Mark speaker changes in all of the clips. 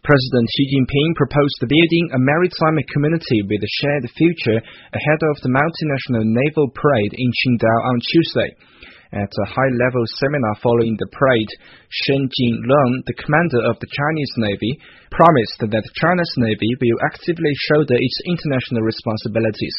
Speaker 1: President Xi Jinping proposed building a maritime community with a shared future ahead of the multinational naval parade in Qingdao on Tuesday. At a high-level seminar following the parade, Shen Jinlong, the commander of the Chinese Navy, promised that China's Navy will actively shoulder its international responsibilities.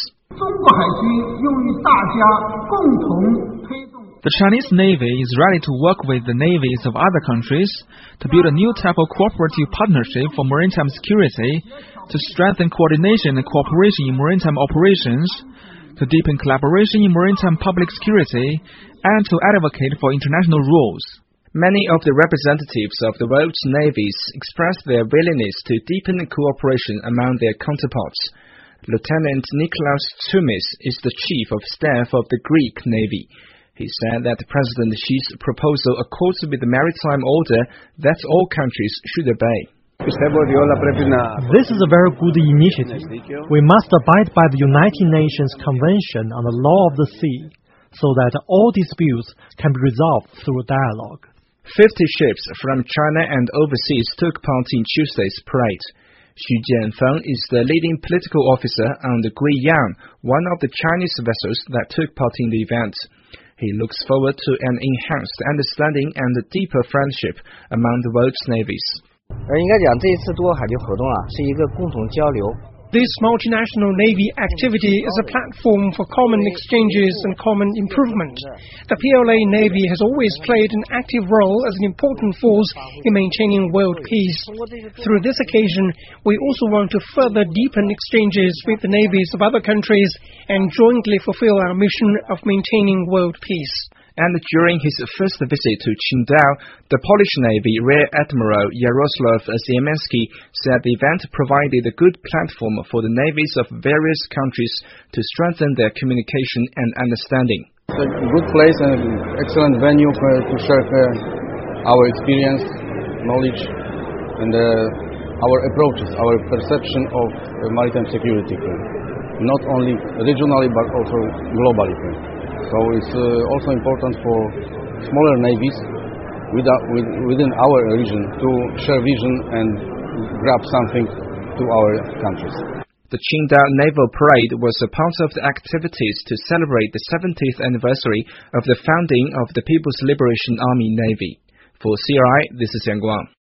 Speaker 2: The Chinese Navy is ready to work with the navies of other countries to build a new type of cooperative partnership for maritime security, to strengthen coordination and cooperation in maritime operations, to deepen collaboration in maritime public security, and to advocate for international rules.
Speaker 1: Many of the representatives of the world's navies expressed their willingness to deepen cooperation among their counterparts. Lieutenant Nikolaos Tsoumis is the chief of staff of the Greek Navy. He said that President Xi's proposal accords with the maritime order that all countries should obey.
Speaker 3: This is a very good initiative. We must abide by the United Nations Convention on the Law of the Sea, so that all disputes can be resolved through dialogue.
Speaker 1: 50 ships from China and overseas took part in Tuesday's parade. Xu Jianfeng is the leading political officer on the Guiyang, one of the Chinese vessels that took part in the event. He looks forward to an enhanced understanding and a deeper friendship among the world's navies.
Speaker 4: This multinational Navy activity is a platform for common exchanges and common improvement. The PLA Navy has always played an active role as an important force in maintaining world peace. Through this occasion, we also want to further deepen exchanges with the navies of other countries and jointly fulfill our mission of maintaining world peace.
Speaker 1: And during his first visit to Qingdao, the Polish Navy Rear Admiral Jarosław Ziemianski said the event provided a good platform for the navies of various countries to strengthen their communication and understanding.
Speaker 5: It's a good place and an excellent venue to share our experience, knowledge, and our approaches, our perception of maritime security, not only regionally but also globally. So it's also important for smaller navies within our region to share vision and grab something to our countries.
Speaker 1: The Qingdao Naval Parade was a part of the activities to celebrate the 70th anniversary of the founding of the People's Liberation Army Navy. For CRI, this is Yang Guang.